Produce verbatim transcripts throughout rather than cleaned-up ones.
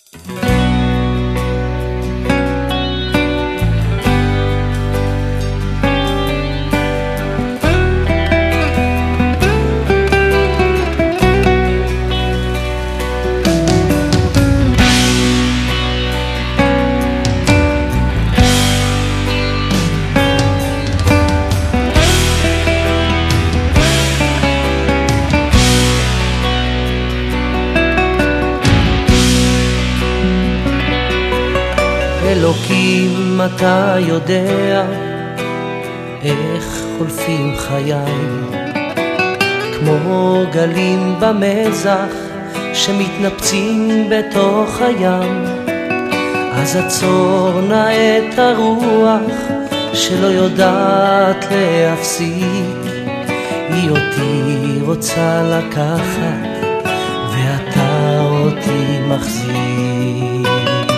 אלוקים, אתה יודע איך חולפים חיי, כמו גלים במזח שמתנפצים בתוך הים. אז עצור נא את הרוח שלא יודעת להפסיק, היא אותי רוצה לקחת ואתה אותי מחזיק.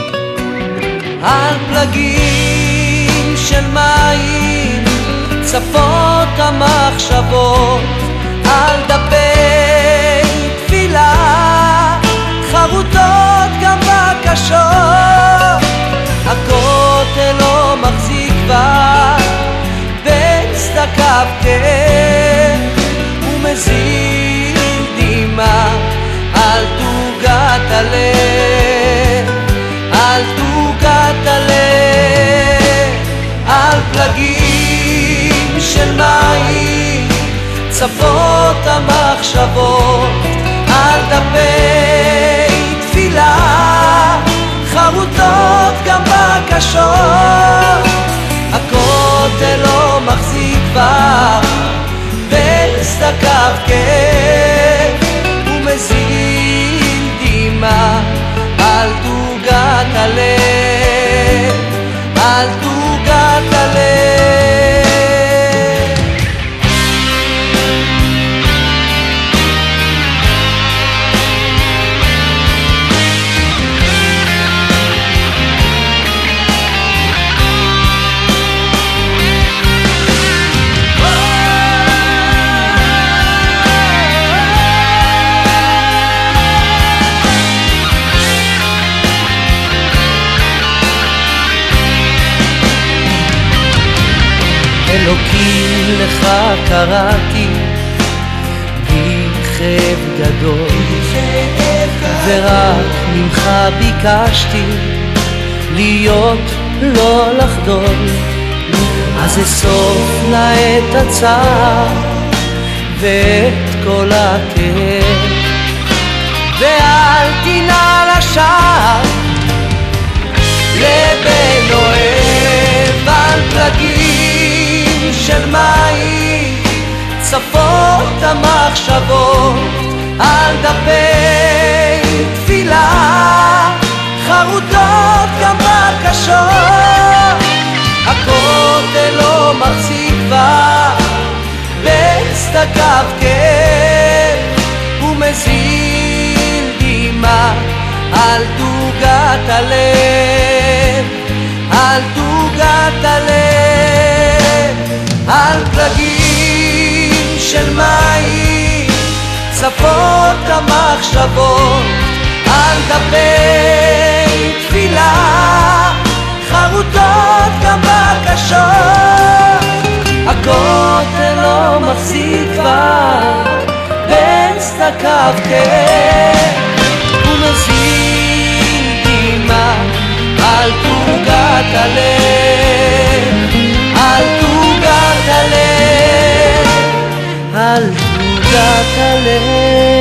על פלגים של מים צפות המחשבות, על דפי תפילה חרוטות גם בקשות. הכותל לא מחזיק בה בין סדקיו כן, ומזיל דמעה על תוגת הלב, על תוגת הלב. על פלגים של מים צפות המחשבות, על דפי תפילה חרוטות גם בקשות. הכותל לא מחזיק בה בין סדקיו כן, ומזיל דמעה על תוגת הלב, על תוגת הלב. אלוקים, לך קראתי בכאב גדול, ורק ממך ביקשתי להיות לא לחדול. אז אסוף לה את הצער ואת כל הכאב, ואל תנעל השער לבן אוהב. על פלגים של מים צפות המחשבות, על דפי תפילה חרוטות גם בקשות. הכותל לא מחזיק בה בין סדקיו כן, ומזיל דמעה על תוגת הלב, על תוגת הלב. על פלגים של מים צפות המחשבות, על דפי תפילה חרוטות גם בקשות. הכותל לא מחזיק בה בין סדקיו כן, ומזיל דמעה על תוגת הלב, על תוגת הלב, על תוגת הלב.